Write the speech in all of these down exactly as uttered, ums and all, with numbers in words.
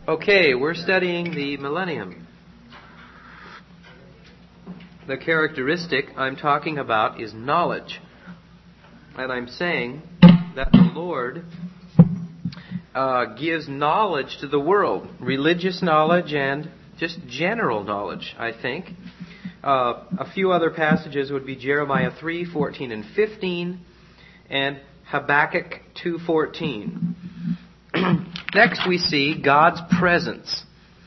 Okay, we're studying the millennium. The characteristic I'm talking about is knowledge. And I'm saying that the Lord uh, gives knowledge to the world. Religious knowledge and just general knowledge, I think. Uh, a few other passages would be Jeremiah three, fourteen and fifteen, and Habakkuk two, fourteen. Next we see God's presence.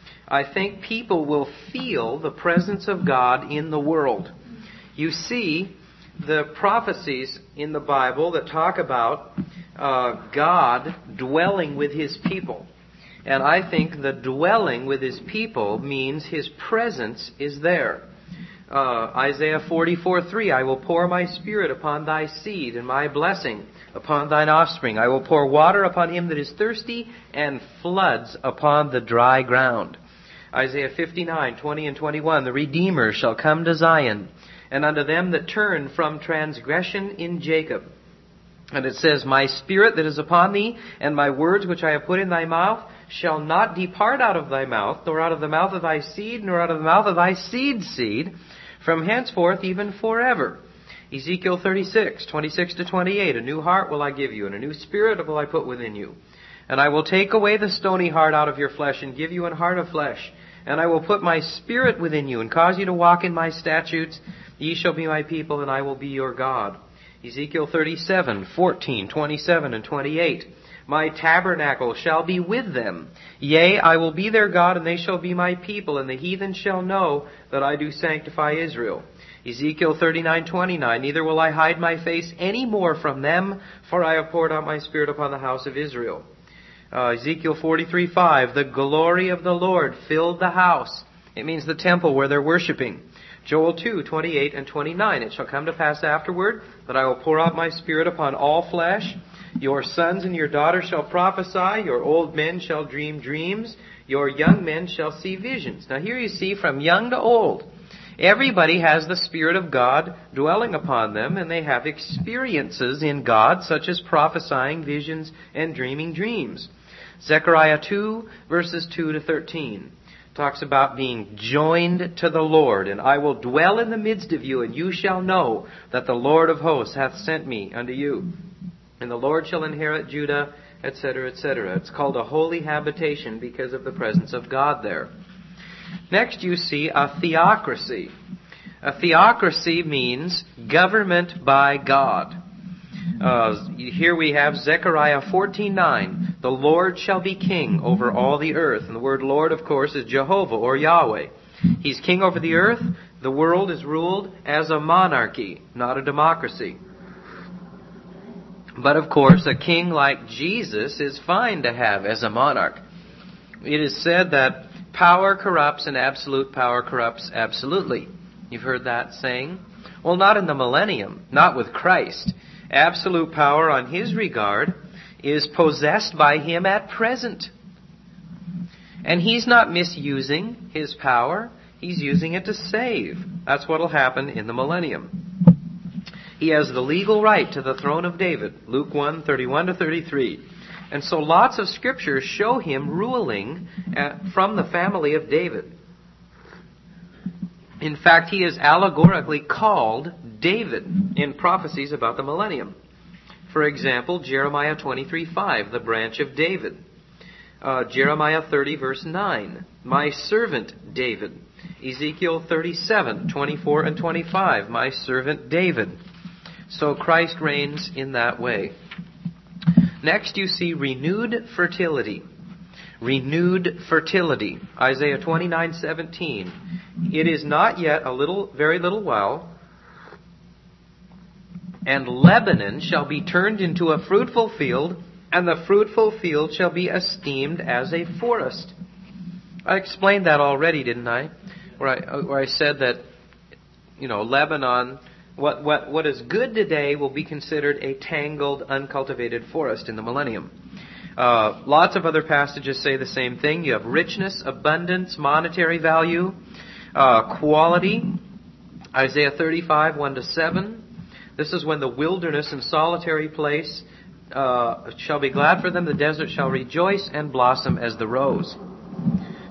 I think people will feel the presence of God in the world. You see the prophecies in the Bible that talk about uh, God dwelling with His people. And I think the dwelling with His people means His presence is there. Uh, Isaiah forty-four, three, I will pour my Spirit upon thy seed and my blessing upon thine offspring. I will pour water upon him that is thirsty and floods upon the dry ground. Isaiah fifty-nine, twenty and twenty-one, the Redeemer shall come to Zion, and unto them that turn from transgression in Jacob. And it says, my Spirit that is upon thee, and my words which I have put in thy mouth, shall not depart out of thy mouth, nor out of the mouth of thy seed, nor out of the mouth of thy seed's seed, from henceforth even forever. Ezekiel thirty-six, twenty-six to twenty-eight, a new heart will I give you, and a new spirit will I put within you. And I will take away the stony heart out of your flesh, and give you an heart of flesh. And I will put my Spirit within you, and cause you to walk in my statutes. Ye shall be my people, and I will be your God. Ezekiel thirty-seven, fourteen, twenty-seven, and twenty-eight. My tabernacle shall be with them. Yea, I will be their God, and they shall be my people, and the heathen shall know that I do sanctify Israel. Ezekiel thirty-nine, twenty-nine, neither will I hide my face any more from them, for I have poured out my Spirit upon the house of Israel. Uh, Ezekiel forty-three, five, the glory of the Lord filled the house. It means the temple where they're worshiping. Joel two, twenty-eight and twenty-nine, it shall come to pass afterward that I will pour out my Spirit upon all flesh. Your sons and your daughters shall prophesy, your old men shall dream dreams, your young men shall see visions. Now here you see from young to old, everybody has the Spirit of God dwelling upon them, and they have experiences in God, such as prophesying, visions, and dreaming dreams. Zechariah two, verses two to thirteen, talks about being joined to the Lord. And I will dwell in the midst of you, and you shall know that the Lord of hosts hath sent me unto you. And the Lord shall inherit Judah, et cetera, et cetera. It's called a holy habitation because of the presence of God there. Next you see a theocracy. A theocracy means government by God. Uh, here we have Zechariah fourteen nine. The Lord shall be king over all the earth. And the word Lord, of course, is Jehovah or Yahweh. He's king over the earth. The world is ruled as a monarchy, not a democracy. But of course, a king like Jesus is fine to have as a monarch. It is said that power corrupts and absolute power corrupts absolutely. You've heard that saying? Well, not in the millennium, not with Christ. Absolute power on His regard is possessed by Him at present. And He's not misusing His power. He's using it to save. That's what will happen in the millennium. He has the legal right to the throne of David. Luke one, thirty-one to thirty-three. And so lots of scriptures show Him ruling from the family of David. In fact, He is allegorically called David in prophecies about the millennium. For example, Jeremiah twenty-three, five, the branch of David. Uh, Jeremiah thirty, verse nine, my servant David. Ezekiel thirty-seven, twenty-four and twenty-five, my servant David. So Christ reigns in that way. Next you see renewed fertility. Renewed fertility. Isaiah twenty-nine, seventeen. It is not yet a little, very little while, and Lebanon shall be turned into a fruitful field, and the fruitful field shall be esteemed as a forest. I explained that already, didn't I? Where I, where I said that, you know, Lebanon, what, what, what is good today will be considered a tangled, uncultivated forest in the millennium. Uh, lots of other passages say the same thing. You have richness, abundance, monetary value, uh, quality. Isaiah thirty-five, one to seven. This is when the wilderness and solitary place uh, shall be glad for them. The desert shall rejoice and blossom as the rose.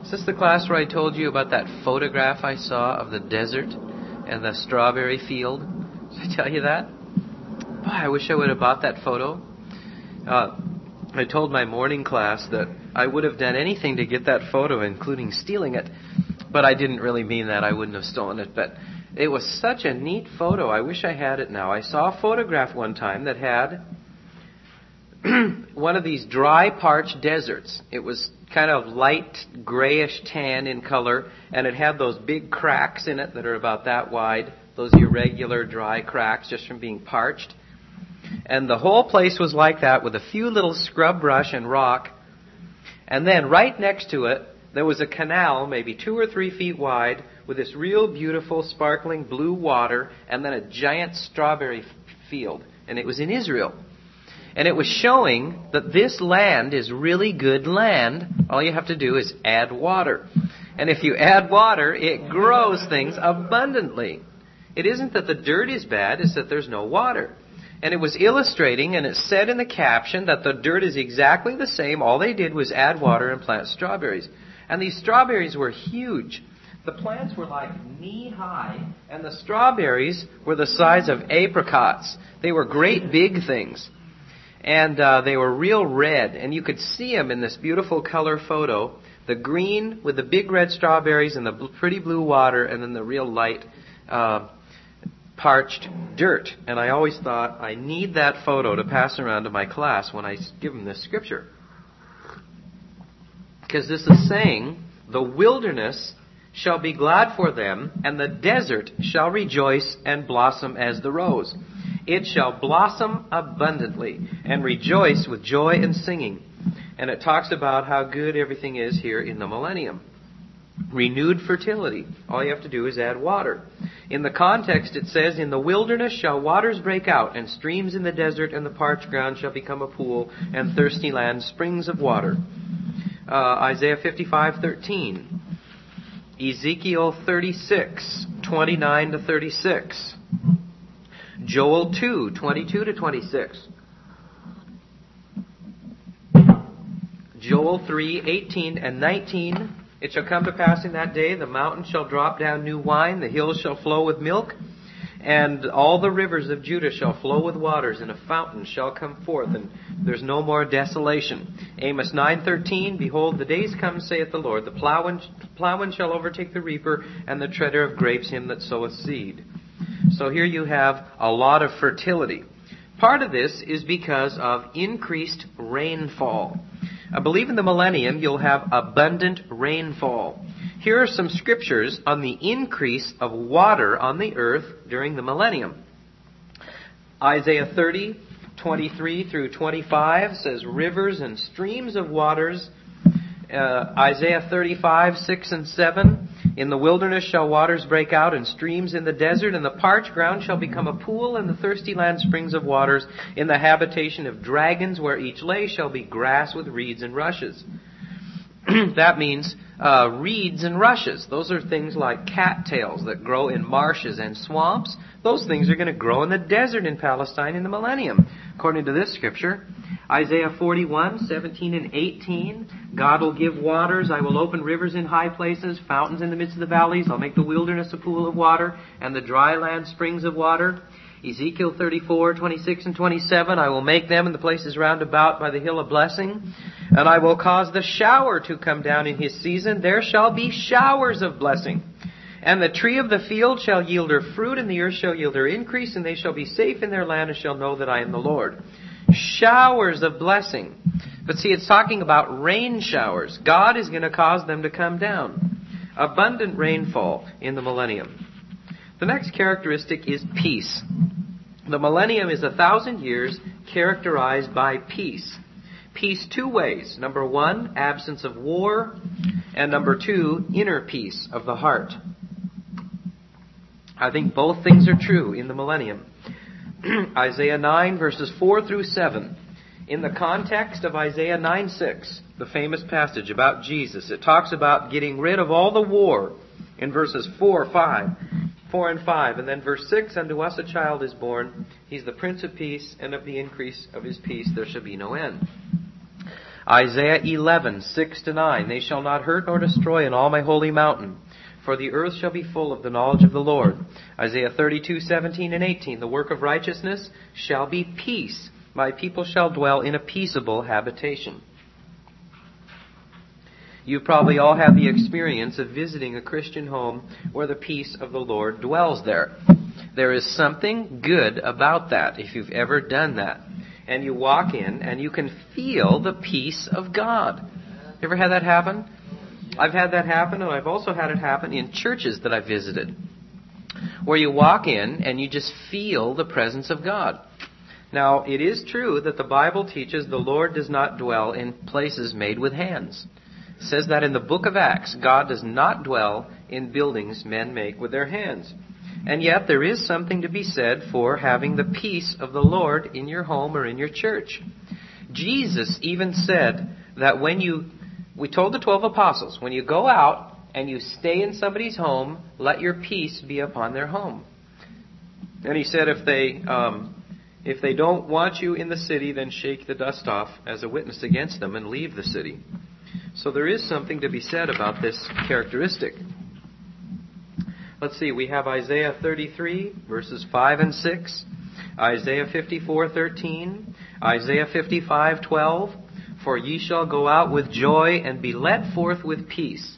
Is this the class where I told you about that photograph I saw of the desert and the strawberry field? Did I tell you that? Boy, I wish I would have bought that photo. Uh, I told my morning class that I would have done anything to get that photo, including stealing it. But I didn't really mean that. I wouldn't have stolen it. But it was such a neat photo. I wish I had it now. I saw a photograph one time that had one of these dry, parched deserts. It was kind of light grayish tan in color, and it had those big cracks in it that are about that wide, those irregular dry cracks just from being parched. And the whole place was like that with a few little scrub brush and rock. And then right next to it, there was a canal, maybe two or three feet wide, with this real beautiful, sparkling blue water, and then a giant strawberry f- field. And it was in Israel. And it was showing that this land is really good land. All you have to do is add water. And if you add water, it grows things abundantly. It isn't that the dirt is bad, it's that there's no water. And it was illustrating, and it said in the caption that the dirt is exactly the same. All they did was add water and plant strawberries. And these strawberries were huge. The plants were like knee-high, and the strawberries were the size of apricots. They were great big things. And uh, they were real red, and you could see them in this beautiful color photo. The green with the big red strawberries and the bl- pretty blue water, and then the real light uh, parched dirt. And I always thought, I need that photo to pass around to my class when I give them this scripture. Because this is saying, the wilderness shall be glad for them, and the desert shall rejoice and blossom as the rose. It shall blossom abundantly and rejoice with joy and singing. And it talks about how good everything is here in the millennium. Renewed fertility. All you have to do is add water. In the context it says, in the wilderness shall waters break out, and streams in the desert, and the parched ground shall become a pool, and thirsty land springs of water. Uh, Isaiah fifty-five thirteen. Ezekiel thirty-six twenty-nine to thirty-six. Joel two twenty-two to twenty-six. Joel three eighteen and nineteen. It shall come to pass in that day, the mountains shall drop down new wine, the hills shall flow with milk, and all the rivers of Judah shall flow with waters, and a fountain shall come forth, and there's no more desolation. Amos nine thirteen, behold, the days come, saith the Lord, the plowman, plowman shall overtake the reaper, and the treader of grapes him that soweth seed. So here you have a lot of fertility. Part of this is because of increased rainfall. I believe in the millennium you'll have abundant rainfall. Here are some scriptures on the increase of water on the earth during the millennium. Isaiah thirty twenty-three through twenty-five says, rivers and streams of waters. Uh, Isaiah thirty-five six and seven, in the wilderness shall waters break out, and streams in the desert, and the parched ground shall become a pool, and the thirsty land springs of waters. In the habitation of dragons, where each lay, shall be grass with reeds and rushes. That means uh, reeds and rushes. Those are things like cattails that grow in marshes and swamps. Those things are going to grow in the desert in Palestine in the millennium, according to this scripture. Isaiah forty-one seventeen and eighteen. God will give waters. I will open rivers in high places, fountains in the midst of the valleys. I'll make the wilderness a pool of water, and the dry land springs of water. Ezekiel thirty-four twenty-six and twenty-seven. I will make them in the places round about by the hill of blessing. And I will cause the shower to come down in his season. There shall be showers of blessing. And the tree of the field shall yield her fruit, and the earth shall yield her increase, and they shall be safe in their land, and shall know that I am the Lord. Showers of blessing. But see, it's talking about rain showers. God is going to cause them to come down. Abundant rainfall in the millennium. The next characteristic is peace. The millennium is a thousand years characterized by peace. Peace two ways. Number one, absence of war. And number two, inner peace of the heart. I think both things are true in the millennium. Isaiah nine verses four through seven. In the context of Isaiah nine six, the famous passage about Jesus, it talks about getting rid of all the war in verses four, five, four and five. And then verse six, unto us a child is born. He's the Prince of Peace, and of the increase of his peace there shall be no end. Isaiah eleven, six to nine. They shall not hurt nor destroy in all my holy mountain, for the earth shall be full of the knowledge of the Lord. Isaiah thirty-two, seventeen and eighteen. The work of righteousness shall be peace. My people shall dwell in a peaceable habitation. You probably all have the experience of visiting a Christian home where the peace of the Lord dwells there. There is something good about that if you've ever done that. And you walk in and you can feel the peace of God. You ever had that happen? I've had that happen, and I've also had it happen in churches that I've visited, where you walk in and you just feel the presence of God. Now, it is true that the Bible teaches the Lord does not dwell in places made with hands. It says that in the book of Acts. God does not dwell in buildings men make with their hands. And yet there is something to be said for having the peace of the Lord in your home or in your church. Jesus even said that when you, we told the twelve apostles, when you go out and you stay in somebody's home, let your peace be upon their home. And he said if they, um, if they don't want you in the city, then shake the dust off as a witness against them and leave the city. So there is something to be said about this characteristic. Let's see, we have Isaiah thirty-three, verses five and six, Isaiah fifty-four, thirteen, Isaiah fifty-five, twelve, for ye shall go out with joy and be led forth with peace.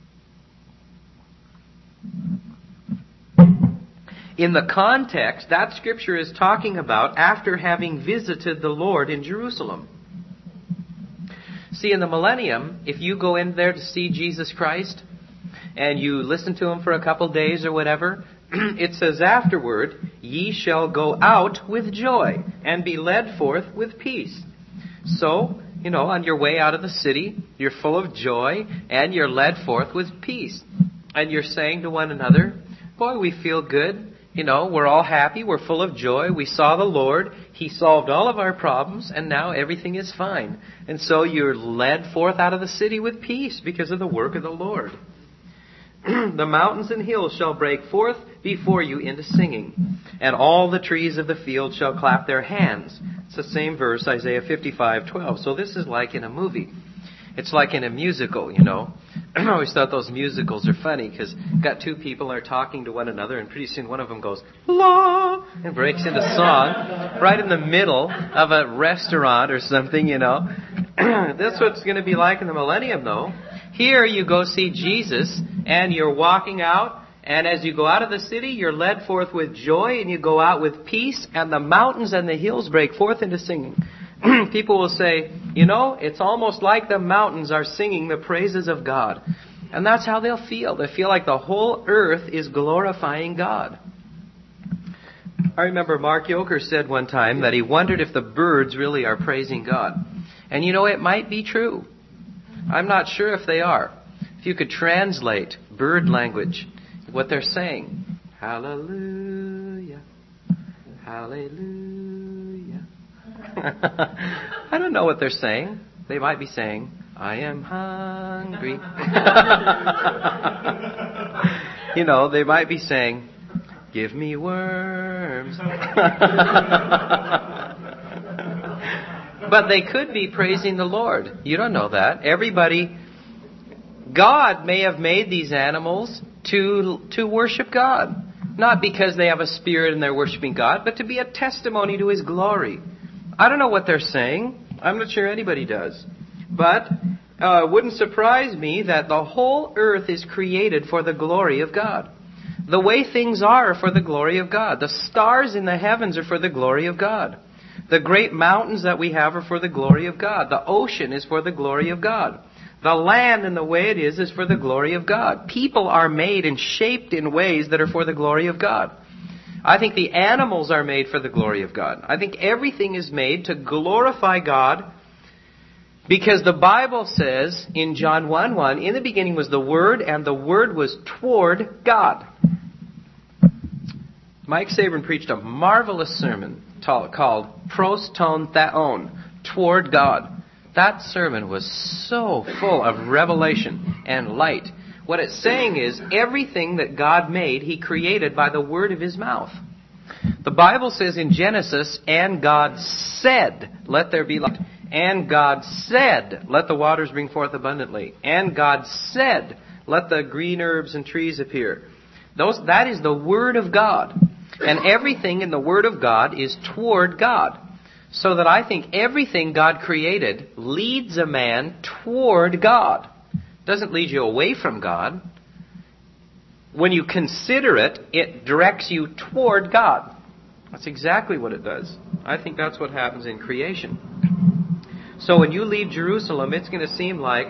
In the context, that scripture is talking about after having visited the Lord in Jerusalem. See, in the millennium, if you go in there to see Jesus Christ, and you listen to him for a couple days or whatever, it says afterward, ye shall go out with joy and be led forth with peace. So, you know, on your way out of the city, you're full of joy and you're led forth with peace. And you're saying to one another, boy, we feel good. You know, we're all happy. We're full of joy. We saw the Lord. He solved all of our problems, and now everything is fine. And so you're led forth out of the city with peace because of the work of the Lord. The mountains and hills shall break forth before you into singing, and all the trees of the field shall clap their hands. It's the same verse, Isaiah fifty-five, twelve. So this is like in a movie. It's like in a musical, you know. I always thought those musicals are funny because got two people are talking to one another, and pretty soon one of them goes, la, and breaks into song right in the middle of a restaurant or something, you know. That's what it's going to be like in the millennium, though. Here you go see Jesus, and you're walking out, and as you go out of the city, you're led forth with joy, and you go out with peace, and the mountains and the hills break forth into singing. People will say, you know, it's almost like the mountains are singing the praises of God. And that's how they'll feel. They feel like the whole earth is glorifying God. I remember Mark Yoker said one time that he wondered if the birds really are praising God. And you know, it might be true. I'm not sure if they are. If you could translate bird language, what they're saying. Hallelujah. Hallelujah. I don't know what they're saying. They might be saying, I am hungry. You know, they might be saying, give me worms. But they could be praising the Lord. You don't know that. Everybody, God may have made these animals to to worship God. Not because they have a spirit and they're worshiping God, but to be a testimony to His glory. I don't know what they're saying. I'm not sure anybody does. But uh, it wouldn't surprise me that the whole earth is created for the glory of God. The way things are for the glory of God. The stars in the heavens are for the glory of God. The great mountains that we have are for the glory of God. The ocean is for the glory of God. The land and the way it is is for the glory of God. People are made and shaped in ways that are for the glory of God. I think the animals are made for the glory of God. I think everything is made to glorify God, because the Bible says in John one one, in the beginning was the Word, and the Word was toward God. Mike Sabrin preached a marvelous sermon called Pros Ton Theon, toward God. That sermon was so full of revelation and light. What it's saying is everything that God made, He created by the word of His mouth. The Bible says in Genesis, and God said, let there be light. And God said, let the waters bring forth abundantly. And God said, let the green herbs and trees appear. Those, that is the Word of God. And everything in the Word of God is toward God. So that I think everything God created leads a man toward God. It doesn't lead you away from God. When you consider it, it directs you toward God. That's exactly what it does. I think that's what happens in creation. So when you leave Jerusalem, it's going to seem like,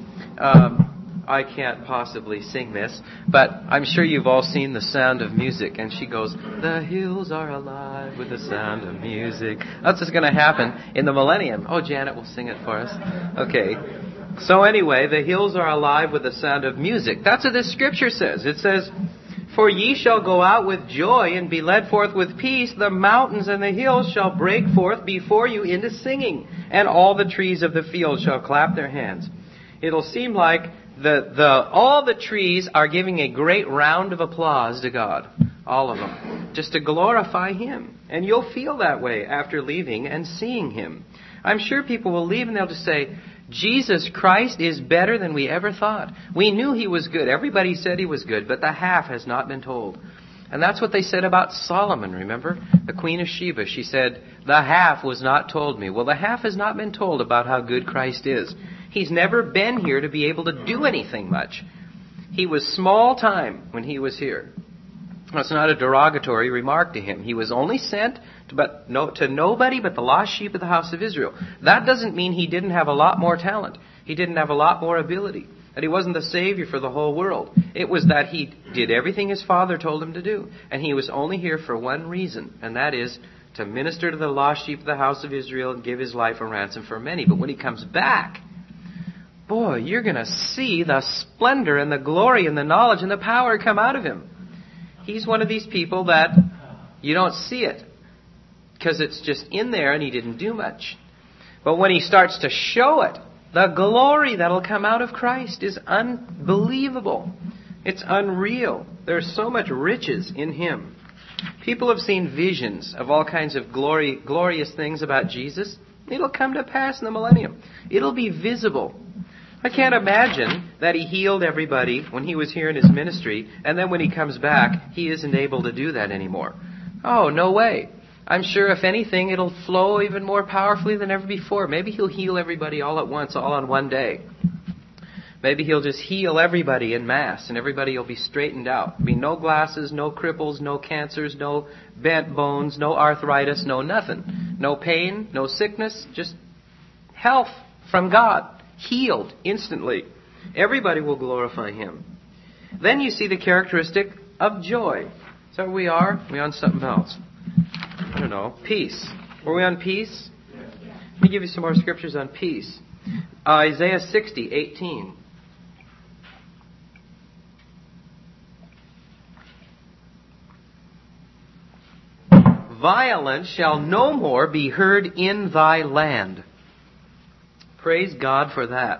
um, I can't possibly sing this, but I'm sure you've all seen The Sound of Music. And she goes, the hills are alive with the sound of music. That's what's going to happen in the millennium. Oh, Janet will sing it for us. Okay. So anyway, the hills are alive with the sound of music. That's what this scripture says. It says, for ye shall go out with joy and be led forth with peace. The mountains and the hills shall break forth before you into singing, and all the trees of the field shall clap their hands. It'll seem like the the all the trees are giving a great round of applause to God. All of them. Just to glorify Him. And you'll feel that way after leaving and seeing Him. I'm sure people will leave and they'll just say, Jesus Christ is better than we ever thought. We knew He was good. Everybody said He was good, but the half has not been told. And that's what they said about Solomon, remember? The Queen of Sheba, she said, the half was not told me. Well, the half has not been told about how good Christ is. He's never been here to be able to do anything much. He was small time when He was here. That's not a derogatory remark to Him. He was only sent to, but no, to nobody but the lost sheep of the house of Israel. That doesn't mean He didn't have a lot more talent. He didn't have a lot more ability. That He wasn't the Savior for the whole world. It was that He did everything His Father told Him to do. And He was only here for one reason, and that is to minister to the lost sheep of the house of Israel and give His life a ransom for many. But when He comes back, boy, you're going to see the splendor and the glory and the knowledge and the power come out of Him. He's one of these people that you don't see it because it's just in there and He didn't do much. But when He starts to show it, the glory that'll come out of Christ is unbelievable. It's unreal. There's so much riches in Him. People have seen visions of all kinds of glory, glorious things about Jesus. It'll come to pass in the millennium. It'll be visible. I can't imagine that He healed everybody when He was here in His ministry, and then when He comes back, He isn't able to do that anymore. Oh, no way. I'm sure if anything, it'll flow even more powerfully than ever before. Maybe He'll heal everybody all at once, all on one day. Maybe He'll just heal everybody en masse, and everybody will be straightened out. There'll be no glasses, no cripples, no cancers, no bent bones, no arthritis, no nothing. No pain, no sickness, just health from God. Healed instantly. Everybody will glorify Him. Then you see the characteristic of joy. So where we are? Are we on something else? I don't know. Peace. Were we on peace? Let me give you some more scriptures on peace. Uh, Isaiah sixty, eighteen. Violence shall no more be heard in thy land. Praise God for that.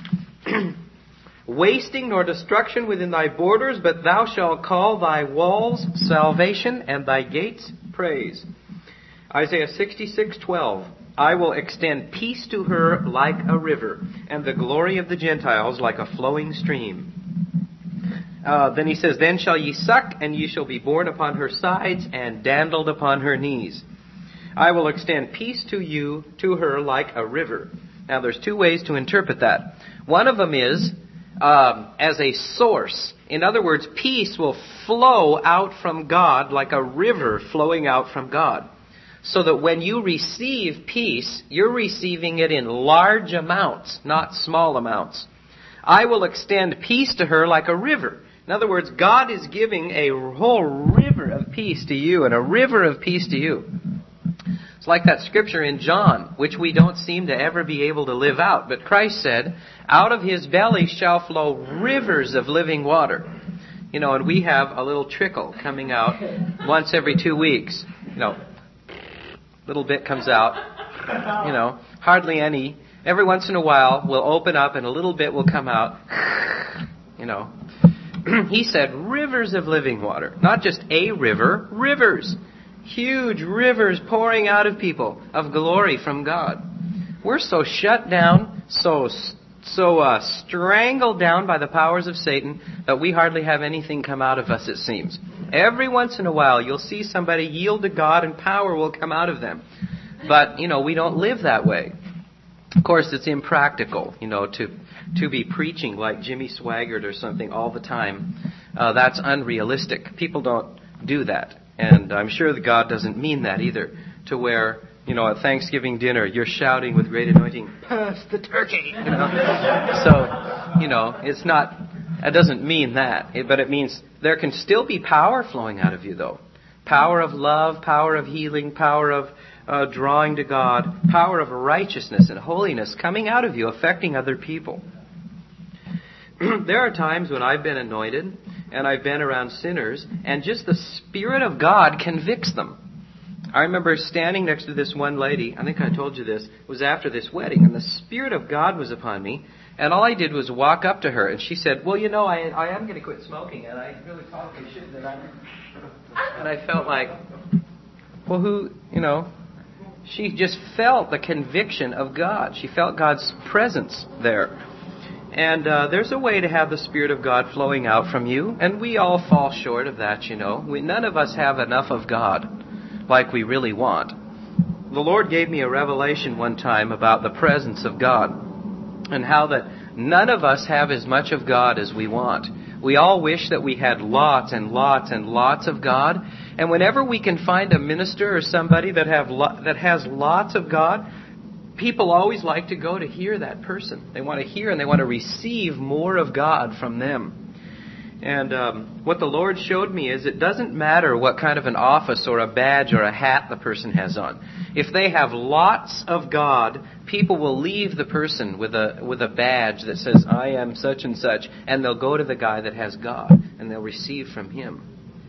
Wasting nor destruction within thy borders, but thou shalt call thy walls salvation and thy gates praise. Isaiah sixty-six, twelve. I will extend peace to her like a river, and the glory of the Gentiles like a flowing stream. Uh, then he says, then shall ye suck, and ye shall be borne upon her sides, and dandled upon her knees. I will extend peace to you, to her like a river. Now, there's two ways to interpret that. One of them is um, as a source. In other words, peace will flow out from God like a river flowing out from God. So that when you receive peace, you're receiving it in large amounts, not small amounts. I will extend peace to her like a river. In other words, God is giving a whole river of peace to you and a river of peace to you. It's like that scripture in John, which we don't seem to ever be able to live out. But Christ said, out of His belly shall flow rivers of living water. You know, and we have a little trickle coming out once every two weeks. You know, little bit comes out. You know, hardly any. Every once in a while, we'll open up and a little bit will come out. You know. He said rivers of living water. Not just a river, rivers. Huge rivers pouring out of people of glory from God. We're so shut down, so so uh, strangled down by the powers of Satan that we hardly have anything come out of us, it seems. Every once in a while, you'll see somebody yield to God and power will come out of them. But, you know, we don't live that way. Of course, it's impractical, you know, to to be preaching like Jimmy Swaggart or something all the time. Uh, that's unrealistic. People don't do that. And I'm sure that God doesn't mean that either, to where, you know, at Thanksgiving dinner, you're shouting with great anointing, pass the turkey, you know. So, you know, it's not, it doesn't mean that. It, but it means there can still be power flowing out of you, though. Power of love, power of healing, power of uh, drawing to God, power of righteousness and holiness coming out of you, affecting other people. There are times when I've been anointed and I've been around sinners, and just the Spirit of God convicts them. I remember standing next to this one lady, I think I told you this, it was after this wedding, and the Spirit of God was upon me, and all I did was walk up to her, and she said, well, you know, I, I am going to quit smoking, and I really probably should, and I, and I felt like, well, who, you know, she just felt the conviction of God. She felt God's presence there. And uh, there's a way to have the Spirit of God flowing out from you, and we all fall short of that, you know. We, none of us have enough of God like we really want. The Lord gave me a revelation one time about the presence of God and how that none of us have as much of God as we want. We all wish that we had lots and lots and lots of God, and whenever we can find a minister or somebody that have lo- that has lots of God, people always like to go to hear that person. They want to hear and they want to receive more of God from them. And um, what the Lord showed me is it doesn't matter what kind of an office or a badge or a hat the person has on. If they have lots of God, people will leave the person with a with a badge that says, I am such and such, and they'll go to the guy that has God, and they'll receive from him.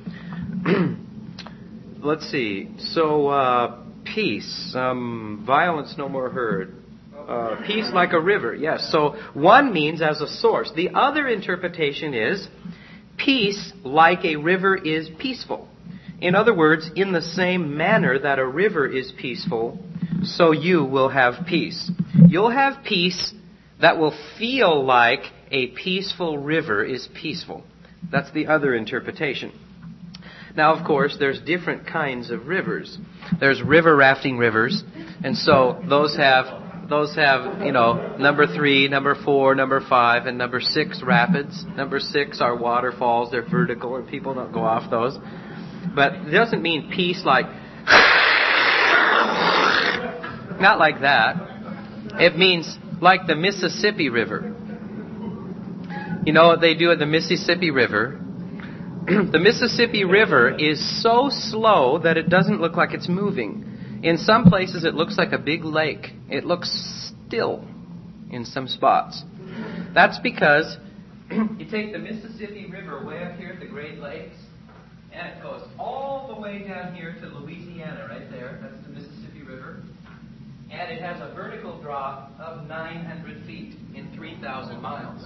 Let's see. So, uh, peace. Um, violence no more heard. Uh, peace like a river. Yes. So one means as a source. The other interpretation is peace like a river is peaceful. In other words, in the same manner that a river is peaceful, so you will have peace. You'll have peace that will feel like a peaceful river is peaceful. That's the other interpretation. Now, of course, there's different kinds of rivers. There's river rafting rivers, and so those have those have, you know, number three, number four, number five, and number six rapids. Number six are waterfalls. They're vertical, and people don't go off those. But it doesn't mean peace like, not like that. It means like the Mississippi River. You know what they do at the Mississippi River? The Mississippi River is so slow that it doesn't look like it's moving. In some places it looks like a big lake. It looks still in some spots. That's because you take the Mississippi River way up here at the Great Lakes, and it goes all the way down here to Louisiana right there. That's the Mississippi River. And it has a vertical drop of nine hundred feet in three thousand miles.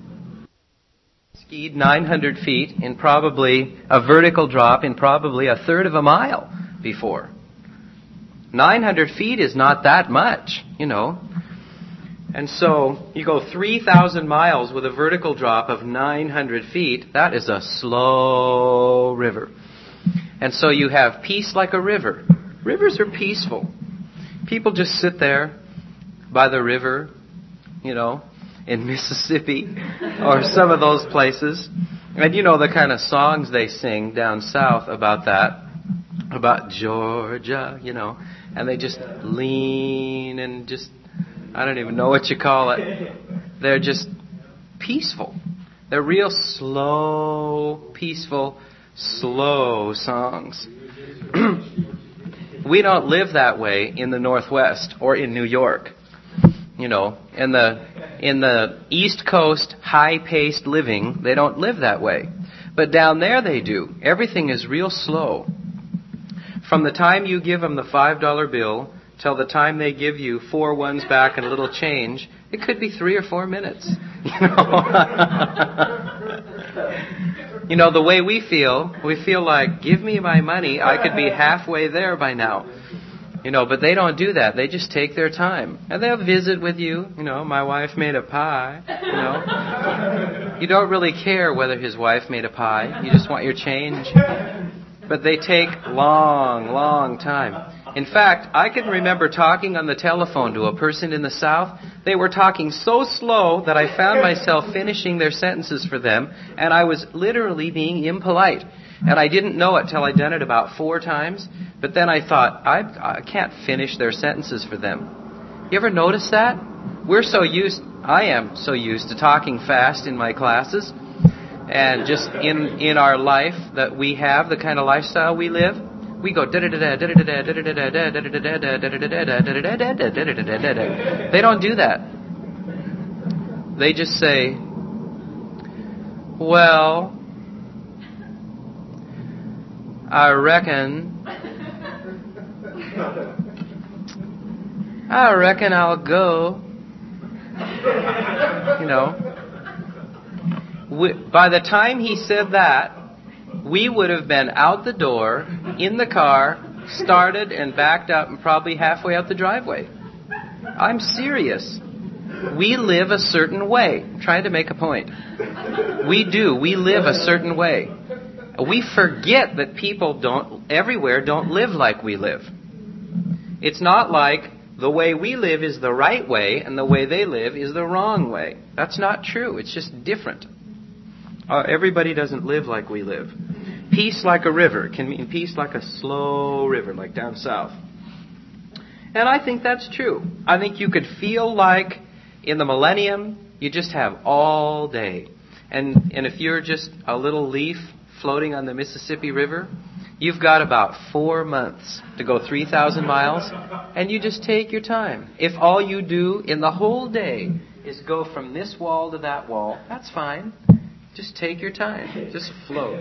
Skied nine hundred feet in probably a vertical drop in probably a third of a mile before. nine hundred feet is not that much, you know. And so you go three thousand miles with a vertical drop of nine hundred feet. That is a slow river. And so you have peace like a river. Rivers are peaceful. People just sit there by the river, you know, in Mississippi or some of those places. And you know the kind of songs they sing down south about that, about Georgia, you know. And they just lean and just, I don't even know what you call it. They're just peaceful. They're real slow, peaceful, slow songs. We don't live that way in the Northwest or in New York. You know, in the in the East Coast, high-paced living, they don't live that way. But down there they do. Everything is real slow. From the time you give them the five dollar bill till the time they give you four ones back and a little change, it could be three or four minutes. You know, you know the way we feel, we feel like, give me my money, I could be halfway there by now. You know, but they don't do that. They just take their time. And they'll visit with you. You know, my wife made a pie. You know. You don't really care whether his wife made a pie. You just want your change. But they take long, long time. In fact, I can remember talking on the telephone to a person in the South. They were talking so slow that I found myself finishing their sentences for them, and I was literally being impolite. And I didn't know it till I'd done it about four times. But then I thought, I, I can't finish their sentences for them. You ever notice that? We're so used, I am so used to talking fast in my classes. And just in in our life that we have, the kind of lifestyle we live, we go da da da da da da da da da da da da da da da. They don't do that. They just say, well, I reckon, I reckon I'll go. You know. We, by the time he said that, we would have been out the door, in the car, started and backed up and probably halfway out the driveway. I'm serious. We live a certain way. I'm trying to make a point. We do. We live a certain way. We forget that people don't everywhere don't live like we live. It's not like the way we live is the right way and the way they live is the wrong way. That's not true. It's just different. Uh, everybody doesn't live like we live. Peace like a river can mean peace like a slow river, like down south. And I think that's true. I think you could feel like in the millennium, you just have all day. And and if you're just a little leaf floating on the Mississippi River, you've got about four months to go three thousand miles, and you just take your time. If all you do in the whole day is go from this wall to that wall, that's fine. Just take your time. Just float.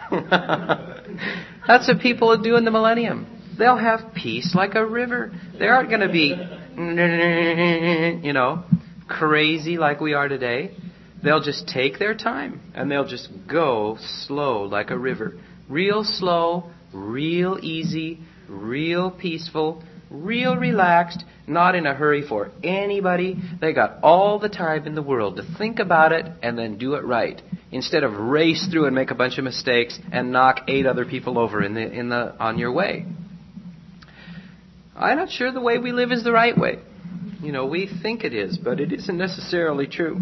That's what people will do in the millennium. They'll have peace like a river. They aren't going to be, you know, crazy like we are today. They'll just take their time, and they'll just go slow like a river. Real slow, real easy, real peaceful, real relaxed, not in a hurry for anybody. They got all the time in the world to think about it and then do it right, instead of race through and make a bunch of mistakes and knock eight other people over in the in the on your way. I'm not sure the way we live is the right way. You know, we think it is, but it isn't necessarily true.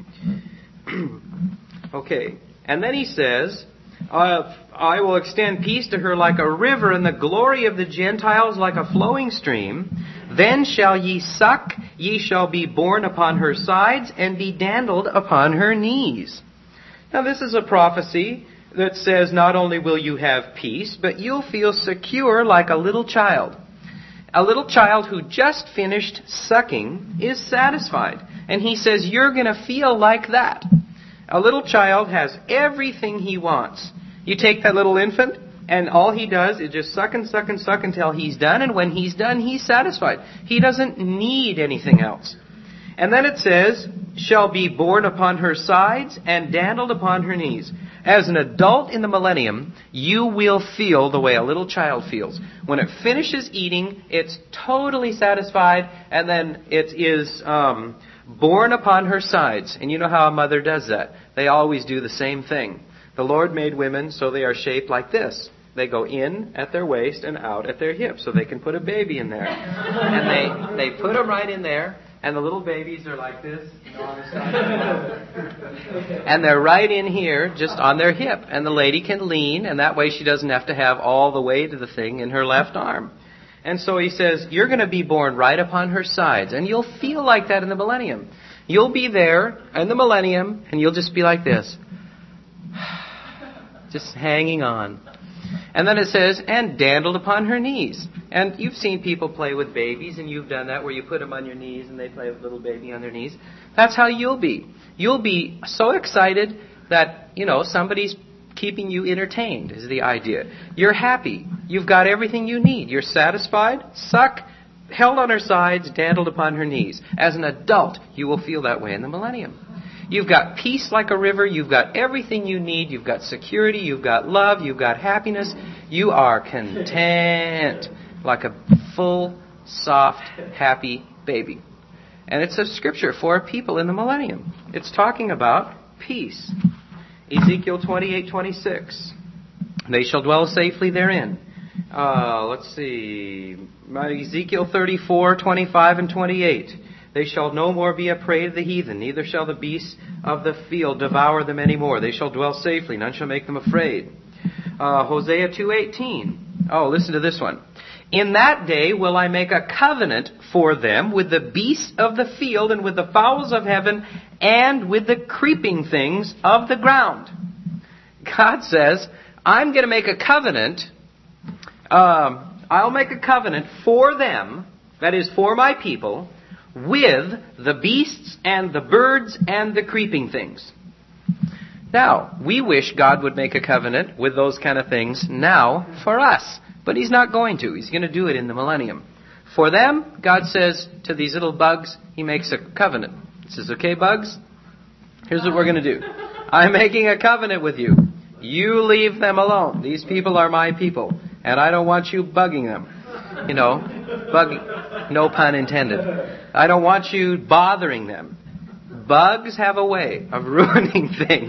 Okay, and then he says, Uh, I will extend peace to her like a river, and the glory of the Gentiles like a flowing stream. Then shall ye suck, ye shall be borne upon her sides, and be dandled upon her knees. Now this is a prophecy that says not only will you have peace, but you'll feel secure like a little child. A little child who just finished sucking is satisfied. And he says you're going to feel like that. A little child has everything he wants. You take that little infant, and all he does is just suck and suck and suck until he's done. And when he's done, he's satisfied. He doesn't need anything else. And then it says, shall be borne upon her sides and dandled upon her knees. As an adult in the millennium, you will feel the way a little child feels. When it finishes eating, it's totally satisfied, and then it is um, borne upon her sides. And you know how a mother does that. They always do the same thing. The Lord made women so they are shaped like this. They go in at their waist and out at their hips so they can put a baby in there. And they, they put them right in there. And the little babies are like this, you know, on the side. And they're right in here, just on their hip. And the lady can lean, and that way she doesn't have to have all the weight of the thing in her left arm. And so he says, you're going to be born right upon her sides. And you'll feel like that in the millennium. You'll be there in the millennium, and you'll just be like this. Just hanging on. And then it says, and dandled upon her knees. And you've seen people play with babies, and you've done that where you put them on your knees and they play with little baby on their knees. That's how you'll be. You'll be so excited that, you know, somebody's keeping you entertained is the idea. You're happy. You've got everything you need. You're satisfied, suck, held on her sides, dandled upon her knees. As an adult, you will feel that way in the millennium. You've got peace like a river. You've got everything you need. You've got security. You've got love. You've got happiness. You are content like a full, soft, happy baby. And it's a scripture for people in the millennium. It's talking about peace. Ezekiel twenty-eight twenty-six. They shall dwell safely therein. Uh, let's see. Ezekiel thirty-four twenty-five and twenty-eight. They shall no more be a prey to the heathen, neither shall the beasts of the field devour them any more. They shall dwell safely, none shall make them afraid. Uh, Hosea two eighteen. Oh, listen to this one. In that day will I make a covenant for them with the beasts of the field and with the fowls of heaven and with the creeping things of the ground. God says, I'm going to make a covenant. Um, I'll make a covenant for them, that is for my people, with the beasts and the birds and the creeping things. Now, we wish God would make a covenant with those kind of things now for us. But He's not going to. He's going to do it in the millennium. For them, God says to these little bugs, He makes a covenant. He says, okay, bugs, here's what we're going to do. I'm making a covenant with you. You leave them alone. These people are my people. And I don't want you bugging them. You know, bug, no pun intended. I don't want you bothering them. Bugs have a way of ruining things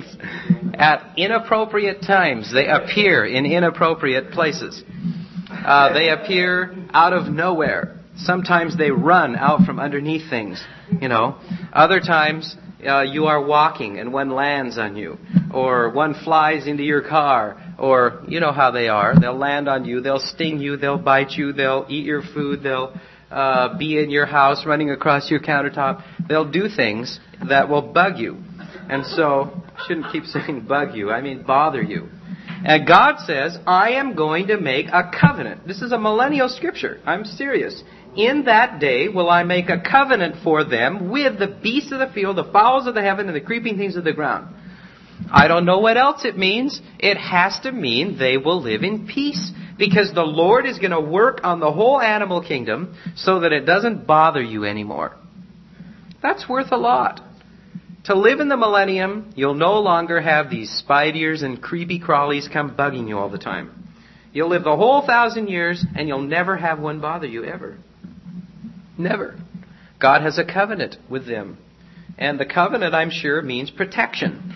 at inappropriate times. They appear in inappropriate places. Uh, they appear out of nowhere. Sometimes they run out from underneath things, you know. Other times uh, you are walking and one lands on you. Or one flies into your car. Or, you know how they are. They'll land on you. They'll sting you. They'll bite you. They'll eat your food. They'll uh, be in your house running across your countertop. They'll do things that will bug you. And so, I shouldn't keep saying bug you. I mean bother you. And God says, I am going to make a covenant. This is a millennial scripture. I'm serious. In that day will I make a covenant for them with the beasts of the field, the fowls of the heaven, and the creeping things of the ground. I don't know what else it means. It has to mean they will live in peace. Because the Lord is going to work on the whole animal kingdom so that it doesn't bother you anymore. That's worth a lot. To live in the millennium, you'll no longer have these spiders and creepy crawlies come bugging you all the time. You'll live the whole thousand years and you'll never have one bother you ever. Never. God has a covenant with them. And the covenant, I'm sure, means protection.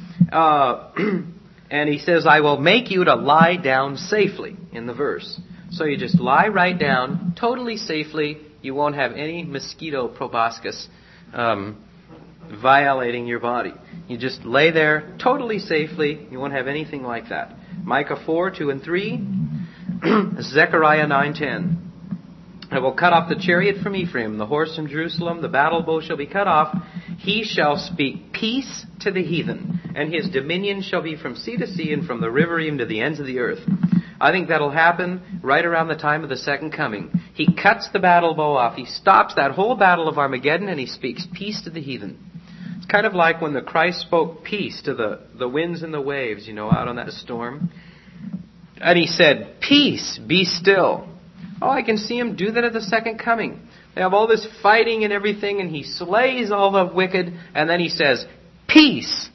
Uh, and He says, I will make you to lie down safely in the verse. So you just lie right down, totally safely. You won't have any mosquito proboscis um, violating your body. You just lay there totally safely. You won't have anything like that. Micah four, two and three. Zechariah nine ten. I will cut off the chariot from Ephraim, the horse from Jerusalem, the battle bow shall be cut off. He shall speak peace to the heathen, and his dominion shall be from sea to sea and from the river even to the ends of the earth. I think that'll happen right around the time of the second coming. He cuts the battle bow off. He stops that whole battle of Armageddon and He speaks peace to the heathen. It's kind of like when the Christ spoke peace to the, the winds and the waves, you know, out on that storm. And He said, peace, be still. Oh, I can see Him do that at the second coming. They have all this fighting and everything, and He slays all the wicked, and then He says, peace.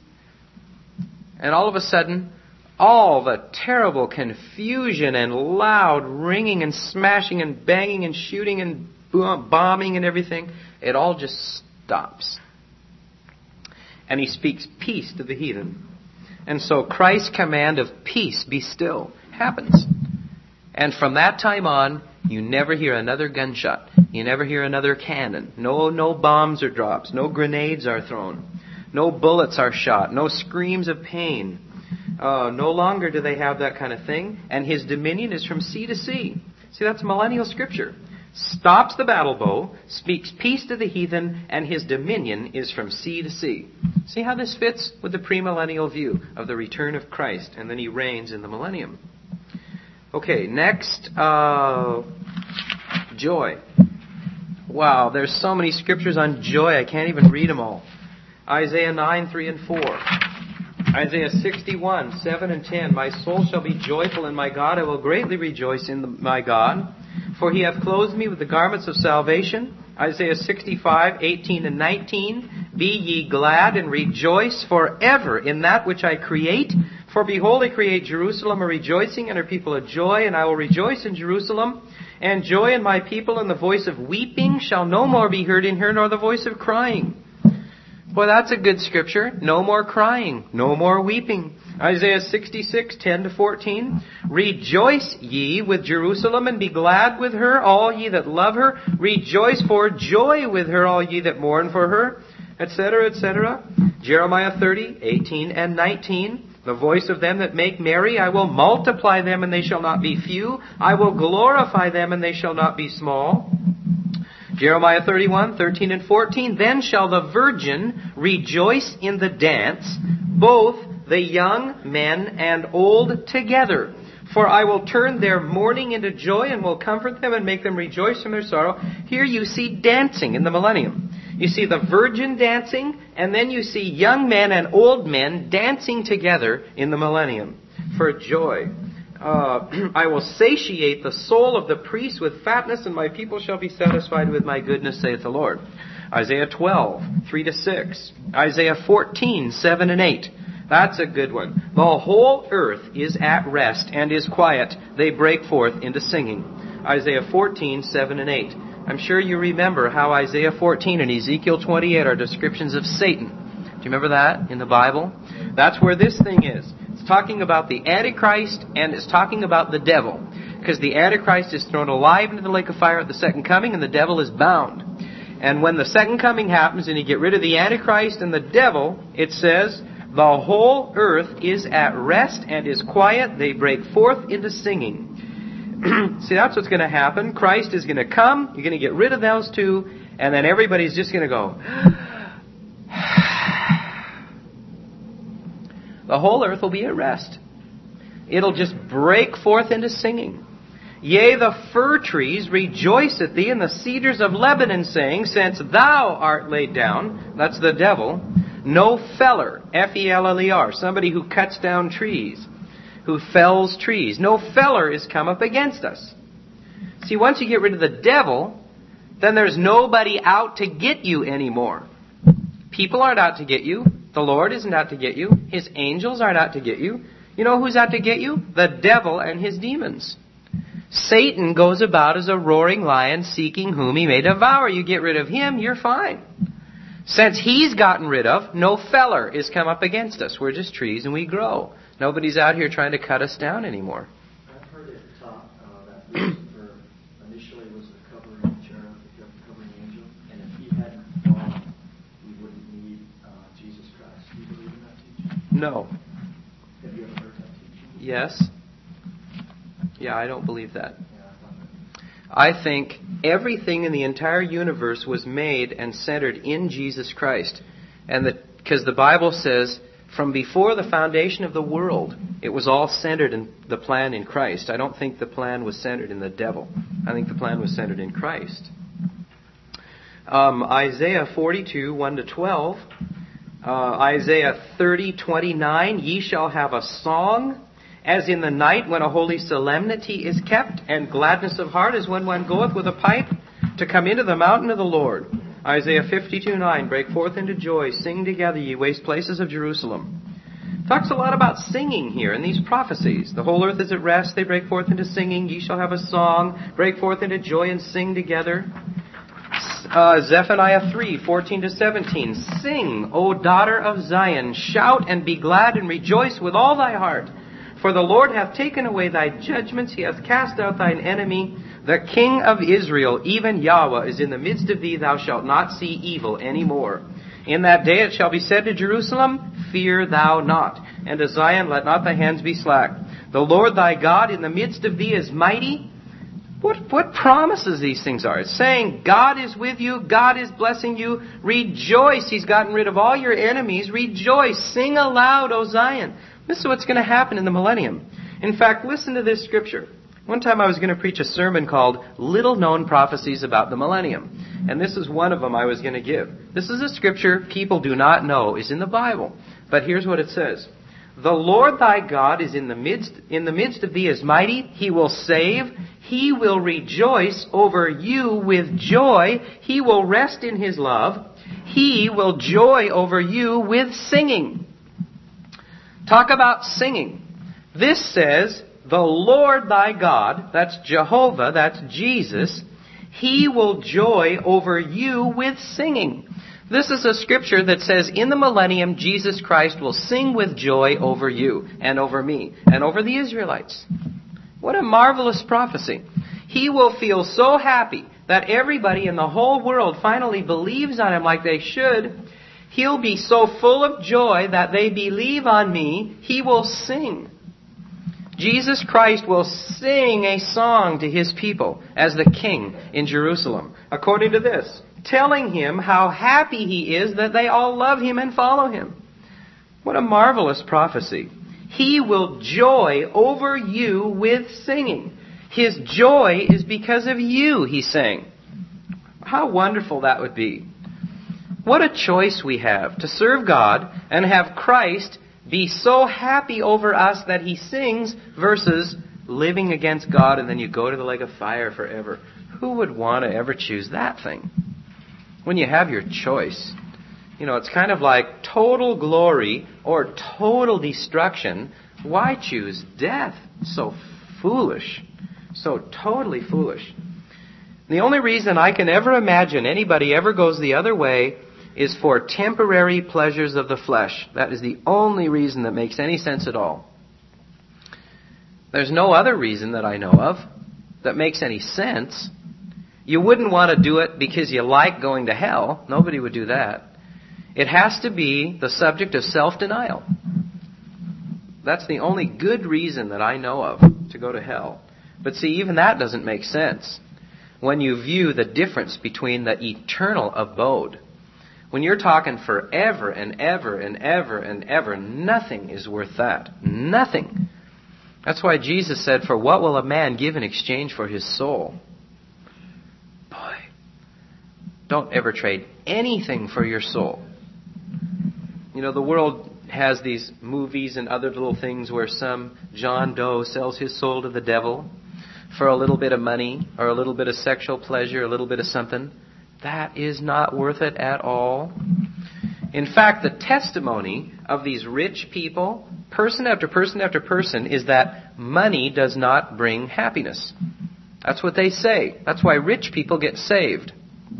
And all of a sudden, all the terrible confusion and loud ringing and smashing and banging and shooting and bombing and everything, it all just stops. And He speaks peace to the heathen. And so Christ's command of peace, be still, happens. And from that time on, you never hear another gunshot. You never hear another cannon. No, no bombs are dropped. No grenades are thrown. No bullets are shot. No screams of pain. Uh, no longer do they have that kind of thing. And His dominion is from sea to sea. See, that's millennial scripture. Stops the battle bow, speaks peace to the heathen, and His dominion is from sea to sea. See how this fits with the premillennial view of the return of Christ, and then He reigns in the millennium. Okay, next, uh, joy. Wow, there's so many scriptures on joy, I can't even read them all. Isaiah nine, three and four. Isaiah sixty-one, seven and ten. My soul shall be joyful in my God. I will greatly rejoice in the, my God. For He hath clothed me with the garments of salvation. Isaiah sixty-five, eighteen and nineteen. Be ye glad and rejoice forever in that which I create. For behold, I create Jerusalem a rejoicing and her people a joy, and I will rejoice in Jerusalem and joy in my people, and the voice of weeping shall no more be heard in her, nor the voice of crying. Boy, that's a good scripture. No more crying, no more weeping. Isaiah sixty-six, ten to fourteen. Rejoice ye with Jerusalem, and be glad with her, all ye that love her. Rejoice for joy with her, all ye that mourn for her, et cetera, et cetera. Jeremiah thirty, eighteen and nineteen. The voice of them that make merry, I will multiply them, and they shall not be few. I will glorify them, and they shall not be small. Jeremiah thirty-one, thirteen and fourteen. Then shall the virgin rejoice in the dance, both the young men and old together. For I will turn their mourning into joy, and will comfort them and make them rejoice from their sorrow. Here you see dancing in the millennium. You see the virgin dancing, and then you see young men and old men dancing together in the millennium for joy. Uh, I will satiate the soul of the priest with fatness, and my people shall be satisfied with my goodness, saith the Lord. Isaiah twelve, three to six. Isaiah fourteen, seven and eight. That's a good one. The whole earth is at rest and is quiet. They break forth into singing. Isaiah fourteen, seven and eight. I'm sure you remember how Isaiah fourteen and Ezekiel twenty-eight are descriptions of Satan. Do you remember that in the Bible? That's where this thing is. It's talking about the Antichrist, and it's talking about the devil. Because the Antichrist is thrown alive into the lake of fire at the second coming, and the devil is bound. And when the second coming happens and you get rid of the Antichrist and the devil, it says, the whole earth is at rest and is quiet. They break forth into singing. See, that's what's going to happen. Christ is going to come. You're going to get rid of those two. And then everybody's just going to go. The whole earth will be at rest. It'll just break forth into singing. Yea, the fir trees rejoice at thee, and the cedars of Lebanon, saying, since thou art laid down, that's the devil, no feller, F E L L E R, somebody who cuts down trees, who fells trees. No feller is come up against us. See, once you get rid of the devil, then there's nobody out to get you anymore. People aren't out to get you. The Lord isn't out to get you. His angels aren't out to get you. You know who's out to get you? The devil and his demons. Satan goes about as a roaring lion seeking whom he may devour. You get rid of him, you're fine. Since he's gotten rid of, no feller is come up against us. We're just trees and we grow. Nobody's out here trying to cut us down anymore. I've heard it taught uh, that Lucifer initially was the covering cherub, the covering angel, and if he hadn't fallen, we wouldn't need uh, Jesus Christ. Do you believe in that teaching? No. Have you ever heard that teaching? Yes. Yeah, I don't believe that. Yeah, I thought that. I think everything in the entire universe was made and centered in Jesus Christ. And because the, the Bible says, from before the foundation of the world, it was all centered in the plan in Christ. I don't think the plan was centered in the devil. I think the plan was centered in Christ. Um, Isaiah forty-two, one to twelve. Uh, Isaiah thirty, twenty-nine. Ye shall have a song as in the night when a holy solemnity is kept, and gladness of heart as when one goeth with a pipe to come into the mountain of the Lord. Isaiah fifty-two, nine. Break forth into joy, sing together, ye waste places of Jerusalem. Talks a lot about singing here in these prophecies. The whole earth is at rest, they break forth into singing. Ye shall have a song, break forth into joy and sing together. Uh, Zephaniah three, fourteen to seventeen. Sing, O daughter of Zion, shout and be glad and rejoice with all thy heart. For the Lord hath taken away thy judgments, he hath cast out thine enemy. The King of Israel, even Yahweh, is in the midst of thee. Thou shalt not see evil any more. In that day it shall be said to Jerusalem, fear thou not. And to Zion, let not thy hands be slack. The Lord thy God in the midst of thee is mighty. What, what promises these things are? It's saying God is with you. God is blessing you. Rejoice. He's gotten rid of all your enemies. Rejoice. Sing aloud, O Zion. This is what's going to happen in the millennium. In fact, listen to this scripture. One time I was going to preach a sermon called Little Known Prophecies About the Millennium. And this is one of them I was going to give. This is a scripture people do not know is in the Bible. But here's what it says. The Lord thy God is in the midst in the midst of thee is mighty. He will save. He will rejoice over you with joy. He will rest in his love. He will joy over you with singing. Talk about singing. This says, the Lord thy God, that's Jehovah, that's Jesus, He will joy over you with singing. This is a scripture that says in the millennium, Jesus Christ will sing with joy over you and over me and over the Israelites. What a marvelous prophecy. He will feel so happy that everybody in the whole world finally believes on Him like they should. He'll be so full of joy that they believe on me, He will sing. Jesus Christ will sing a song to His people as the King in Jerusalem, according to this, telling Him how happy He is that they all love Him and follow Him. What a marvelous prophecy. He will joy over you with singing. His joy is because of you, He's saying. How wonderful that would be. What a choice we have to serve God and have Christ be so happy over us that He sings versus living against God and then you go to the lake of fire forever. Who would want to ever choose that thing? When you have your choice. You know, it's kind of like total glory or total destruction. Why choose death? So foolish. So totally foolish. The only reason I can ever imagine anybody ever goes the other way is for temporary pleasures of the flesh. That is the only reason that makes any sense at all. There's no other reason that I know of that makes any sense. You wouldn't want to do it because you like going to hell. Nobody would do that. It has to be the subject of self-denial. That's the only good reason that I know of to go to hell. But see, even that doesn't make sense when you view the difference between the eternal abode. When you're talking forever and ever and ever and ever, nothing is worth that. Nothing. That's why Jesus said, for what will a man give in exchange for his soul? Boy, don't ever trade anything for your soul. You know, the world has these movies and other little things where some John Doe sells his soul to the devil for a little bit of money or a little bit of sexual pleasure, a little bit of something. That is not worth it at all. In fact, the testimony of these rich people, person after person after person, is that money does not bring happiness. That's what they say. That's why rich people get saved.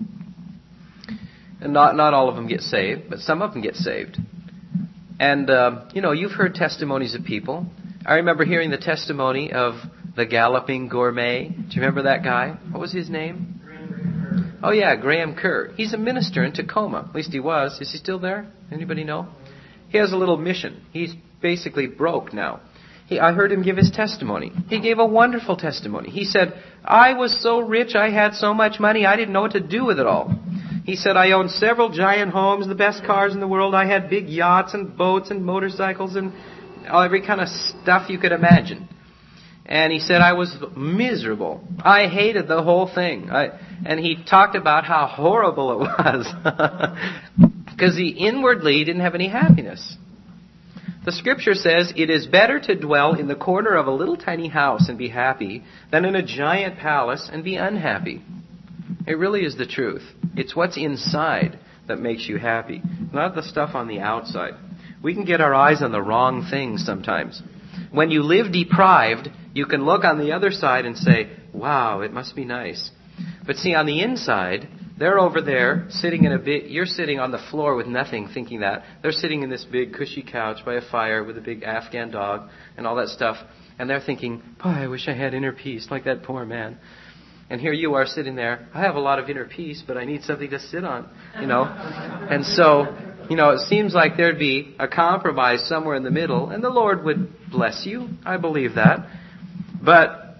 And not, not all of them get saved, but some of them get saved. And, uh, you know, you've heard testimonies of people. I remember hearing the testimony of the Galloping Gourmet. Do you remember that guy? What was his name? Oh, yeah, Graham Kerr. He's a minister in Tacoma. At least he was. Is he still there? Anybody know? He has a little mission. He's basically broke now. He, I heard him give his testimony. He gave a wonderful testimony. He said, I was so rich, I had so much money, I didn't know what to do with it all. He said, I owned several giant homes, the best cars in the world. I had big yachts and boats and motorcycles and every kind of stuff you could imagine. And he said, I was miserable. I hated the whole thing. I, and he talked about how horrible it was. Because he inwardly didn't have any happiness. The scripture says, it is better to dwell in the corner of a little tiny house and be happy than in a giant palace and be unhappy. It really is the truth. It's what's inside that makes you happy, not the stuff on the outside. We can get our eyes on the wrong things sometimes. When you live deprived, you can look on the other side and say, wow, it must be nice. But see, on the inside, they're over there sitting in a big, you're sitting on the floor with nothing thinking that. They're sitting in this big cushy couch by a fire with a big Afghan dog and all that stuff. And they're thinking, boy, I wish I had inner peace like that poor man. And here you are sitting there, I have a lot of inner peace, but I need something to sit on, you know. And so, you know, it seems like there'd be a compromise somewhere in the middle, and the Lord would bless you. I believe that. But,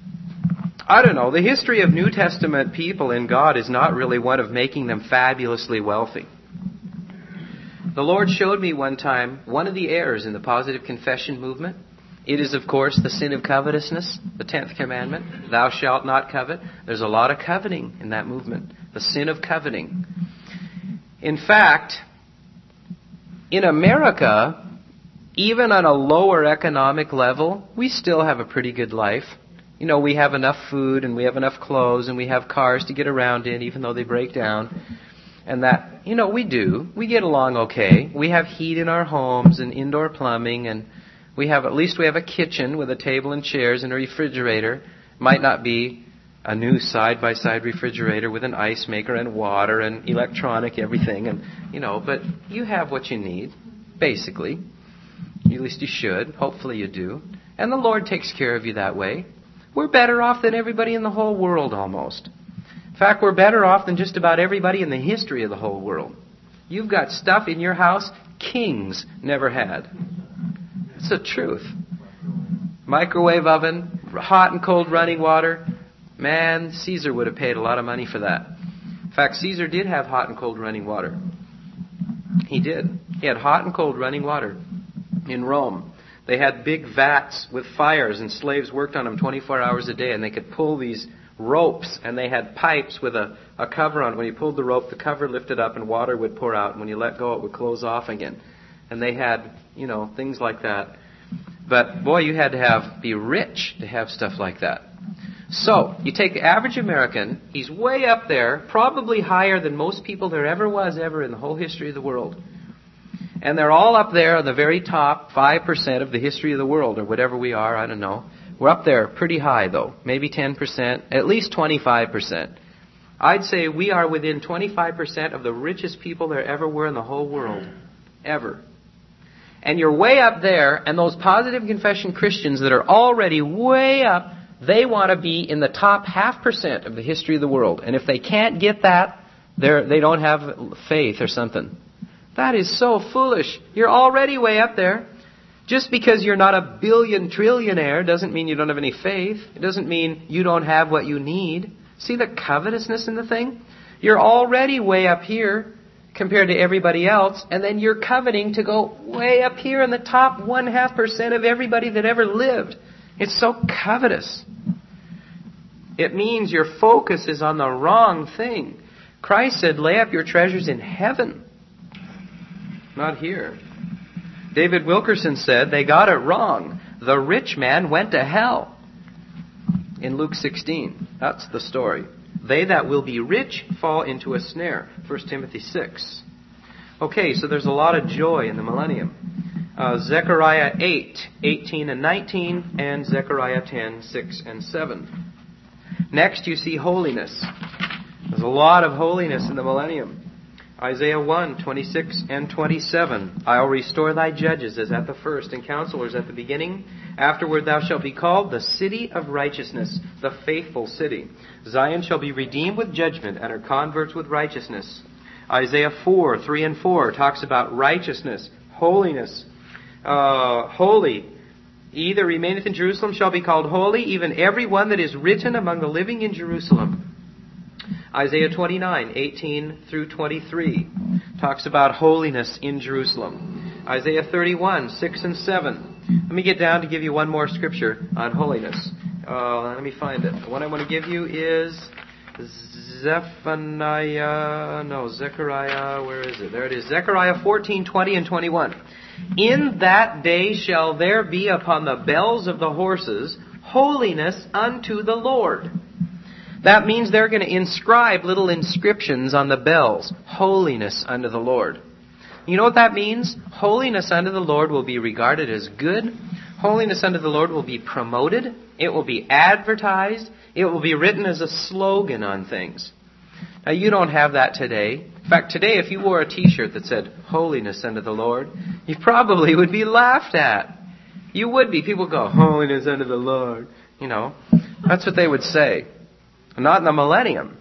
I don't know, the history of New Testament people in God is not really one of making them fabulously wealthy. The Lord showed me one time one of the errors in the positive confession movement. It is, of course, the sin of covetousness, the tenth commandment. Thou shalt not covet. There's a lot of coveting in that movement. The sin of coveting. In fact, in America, even on a lower economic level, we still have a pretty good life. You know, we have enough food and we have enough clothes and we have cars to get around in, even though they break down. And that, you know, we do. We get along okay. We have heat in our homes and indoor plumbing, and we have, at least we have a kitchen with a table and chairs and a refrigerator. Might not be a new side-by-side refrigerator with an ice maker and water and electronic everything, and you know, but you have what you need, basically. At least you should. Hopefully you do. And the Lord takes care of you that way. We're better off than everybody in the whole world almost. In fact, we're better off than just about everybody in the history of the whole world. You've got stuff in your house kings never had. It's the truth. Microwave oven, hot and cold running water. Man, Caesar would have paid a lot of money for that. In fact, Caesar did have hot and cold running water. He did. He had hot and cold running water in Rome. They had big vats with fires, and slaves worked on them twenty-four hours a day, and they could pull these ropes, and they had pipes with a, a cover on it. When you pulled the rope, the cover lifted up, and water would pour out, and when you let go, it would close off again. And they had, you know, things like that. But, boy, you had to have be rich to have stuff like that. So, you take the average American, he's way up there, probably higher than most people there ever was ever in the whole history of the world. And they're all up there on the very top five percent of the history of the world, or whatever we are, I don't know. We're up there pretty high, though. Maybe ten percent, at least twenty-five percent. I'd say we are within twenty-five percent of the richest people there ever were in the whole world. Ever. And you're way up there, and those positive confession Christians that are already way up, they want to be in the top half percent of the history of the world. And if they can't get that, they're, they don't have faith or something. That is so foolish. You're already way up there. Just because you're not a billion trillionaire doesn't mean you don't have any faith. It doesn't mean you don't have what you need. See the covetousness in the thing? You're already way up here compared to everybody else, and then you're coveting to go way up here in the top one half percent of everybody that ever lived. It's so covetous. It means your focus is on the wrong thing. Christ said, lay up your treasures in heaven, not here. David Wilkerson said, they got it wrong. The rich man went to hell. In Luke sixteen. That's the story. They that will be rich fall into a snare. First Timothy six. Okay, so there's a lot of joy in the millennium. Uh, Zechariah eight, eighteen and nineteen, and Zechariah ten, six and seven. Next you see holiness. There's a lot of holiness in the millennium. Isaiah one, twenty-six and twenty-seven. I'll restore thy judges as at the first, and counselors at the beginning. Afterward thou shalt be called the city of righteousness, the faithful city. Zion shall be redeemed with judgment, and her converts with righteousness. Isaiah four, three and four talks about righteousness, holiness, uh, holy. He that remaineth in Jerusalem shall be called holy, even every one that is written among the living in Jerusalem. Isaiah twenty-nine, eighteen through twenty-three talks about holiness in Jerusalem. Isaiah thirty-one, six and seven. Let me get down to give you one more scripture on holiness. Uh, let me find it. The one I want to give you is Zephaniah, no, Zechariah, where is it? There it is. Zechariah fourteen, twenty and twenty-one. In that day shall there be upon the bells of the horses holiness unto the Lord. That means they're going to inscribe little inscriptions on the bells. Holiness unto the Lord. You know what that means? Holiness unto the Lord will be regarded as good. Holiness unto the Lord will be promoted. It will be advertised. It will be written as a slogan on things. Now, you don't have that today. In fact, today, if you wore a t-shirt that said, Holiness unto the Lord, you probably would be laughed at. You would be. People go, Holiness unto the Lord. You know, that's what they would say. Not in the millennium.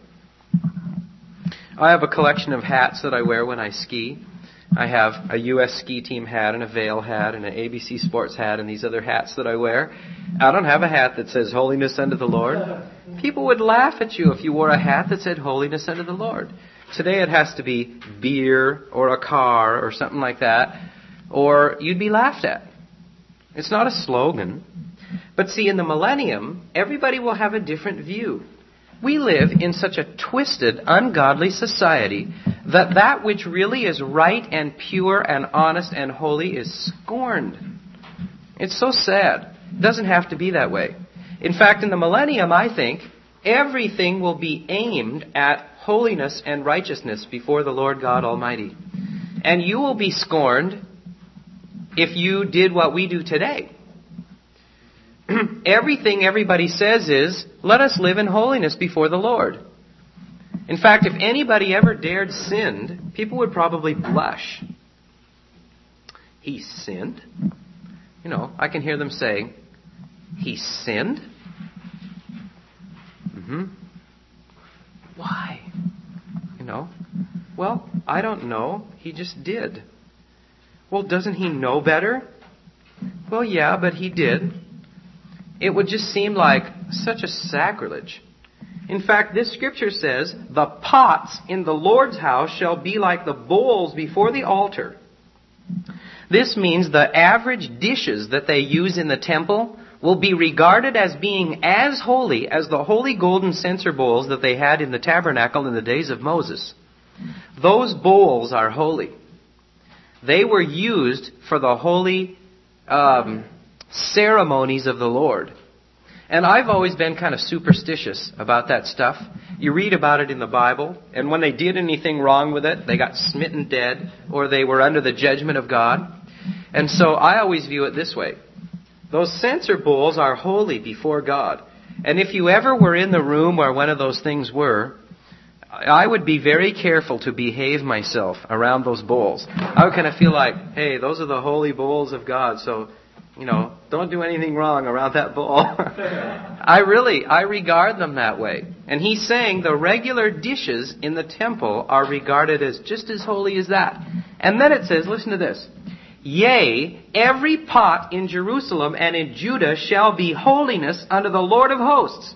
I have a collection of hats that I wear when I ski. I have a U S ski team hat and a Vail hat and an A B C Sports hat and these other hats that I wear. I don't have a hat that says Holiness unto the Lord. People would laugh at you if you wore a hat that said Holiness unto the Lord. Today it has to be beer or a car or something like that, or you'd be laughed at. It's not a slogan. But see, in the millennium, everybody will have a different view. We live in such a twisted, ungodly society that that which really is right and pure and honest and holy is scorned. It's so sad. It doesn't have to be that way. In fact, in the millennium, I think, Everything will be aimed at holiness and righteousness before the Lord God Almighty. And you will be scorned if you did what we do today. Everything everybody says is, let us live in holiness before the Lord. In fact, if anybody ever dared sin, people would probably blush. He sinned? You know, I can hear them saying, he sinned? Mm-hmm. Why? You know, well, I don't know. He just did. Well, doesn't he know better? Well, yeah, but he did. It would just seem like such a sacrilege. In fact, this scripture says, the pots in the Lord's house shall be like the bowls before the altar. This means the average dishes that they use in the temple will be regarded as being as holy as the holy golden censer bowls that they had in the tabernacle in the days of Moses. Those bowls are holy. They were used for the holy um, ceremonies of the Lord. And I've always been kind of superstitious about that stuff. You read about it in the Bible, and when they did anything wrong with it, they got smitten dead, or they were under the judgment of God. And so I always view it this way. Those censer bowls are holy before God. And if you ever were in the room where one of those things were, I would be very careful to behave myself around those bowls. I would kind of feel like, hey, those are the holy bowls of God, so, you know, don't do anything wrong around that bowl. I really, I regard them that way. And he's saying the regular dishes in the temple are regarded as just as holy as that. And then it says, listen to this. Yea, every pot in Jerusalem and in Judah shall be holiness unto the Lord of hosts.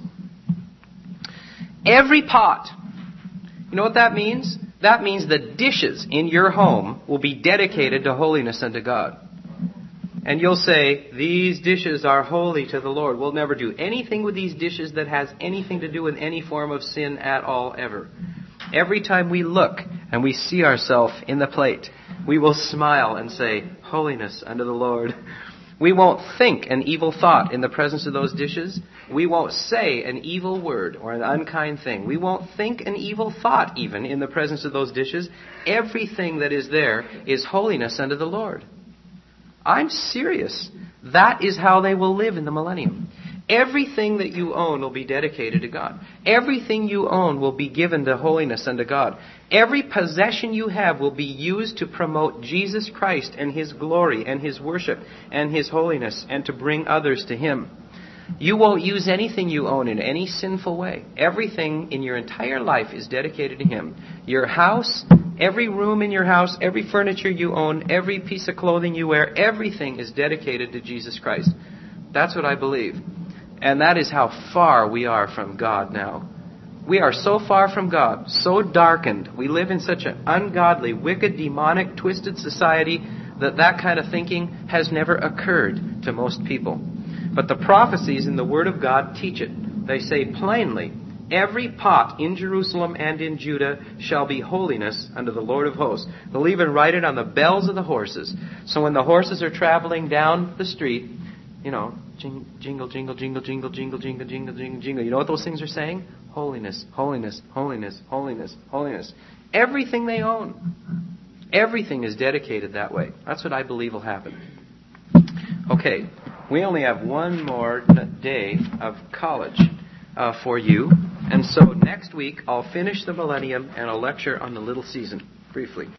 Every pot. You know what that means? That means the dishes in your home will be dedicated to holiness unto God. And you'll say, these dishes are holy to the Lord. We'll never do anything with these dishes that has anything to do with any form of sin at all, ever. Every time we look and we see ourselves in the plate, we will smile and say, holiness unto the Lord. We won't think an evil thought in the presence of those dishes. We won't say an evil word or an unkind thing. We won't think an evil thought even in the presence of those dishes. Everything that is there is holiness unto the Lord. I'm serious. That is how they will live in the millennium. Everything that you own will be dedicated to God. Everything you own will be given to holiness unto God. Every possession you have will be used to promote Jesus Christ and His glory and His worship and His holiness and to bring others to Him. You won't use anything you own in any sinful way. Everything in your entire life is dedicated to Him. Your house, every room in your house, every furniture you own, every piece of clothing you wear, everything is dedicated to Jesus Christ. That's what I believe. And that is how far we are from God now. We are so far from God, so darkened. We live in such an ungodly, wicked, demonic, twisted society that that kind of thinking has never occurred to most people. But the prophecies in the Word of God teach it. They say plainly, every pot in Jerusalem and in Judah shall be holiness unto the Lord of hosts. They'll even write it on the bells of the horses. So when the horses are traveling down the street, you know, jingle, jingle, jingle, jingle, jingle, jingle, jingle, jingle, jingle, jingle. You know what those things are saying? Holiness, holiness, holiness, holiness, holiness. Everything they own. Everything is dedicated that way. That's what I believe will happen. Okay, we only have one more day of college uh, for you. And so next week I'll finish the millennium and I'll lecture on the little season briefly.